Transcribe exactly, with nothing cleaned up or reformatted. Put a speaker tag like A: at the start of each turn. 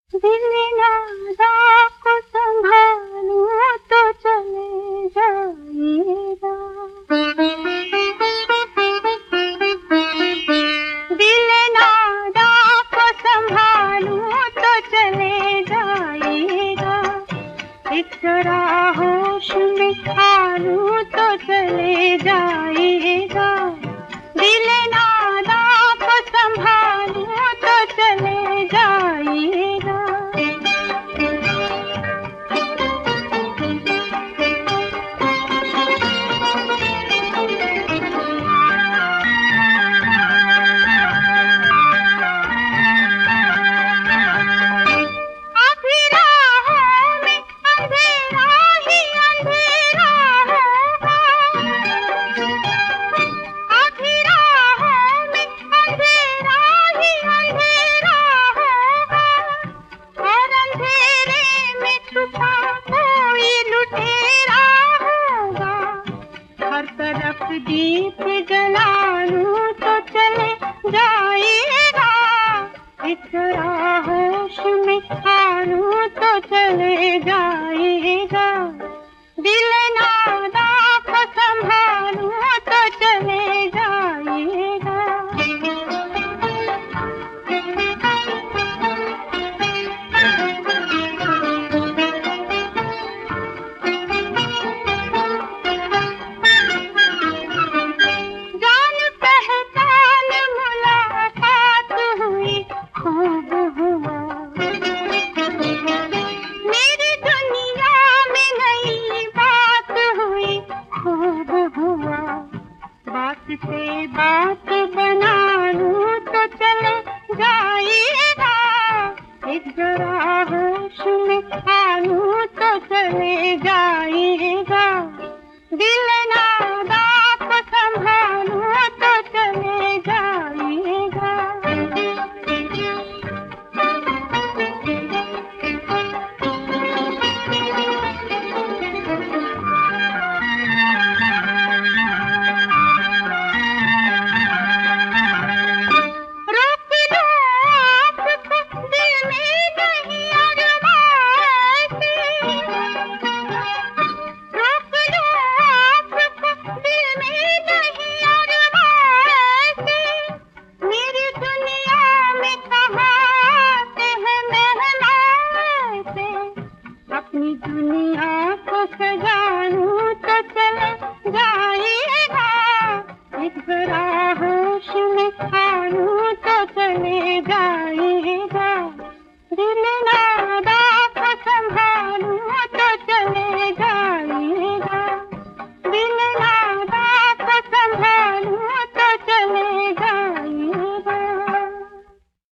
A: दिल नादा को संभालूं तो चले जाइएगा। दिल नादा को संभालूं तो चले जाइएगा। एक जरा होश में खालूं तो चले जाइएगा। दिल नादा को संभालूं तो चले जाइएगा। तरफ दीप जलाऊं तो चले जाइएगा। इतना होश में खाऊं तो चले जाइएगा। दिल नादा को संभालूं तो चले जाइएगा। खूब हुआ मेरी दुनिया में नई बात हुई। खूब हुआ बात से बात बना लूं तो चले जाइएगा। एक जरा होश में खालूं तो चले जाइएगा। दिल नादा को संभालूं तो चले जाइएगा। अपनी दुनिया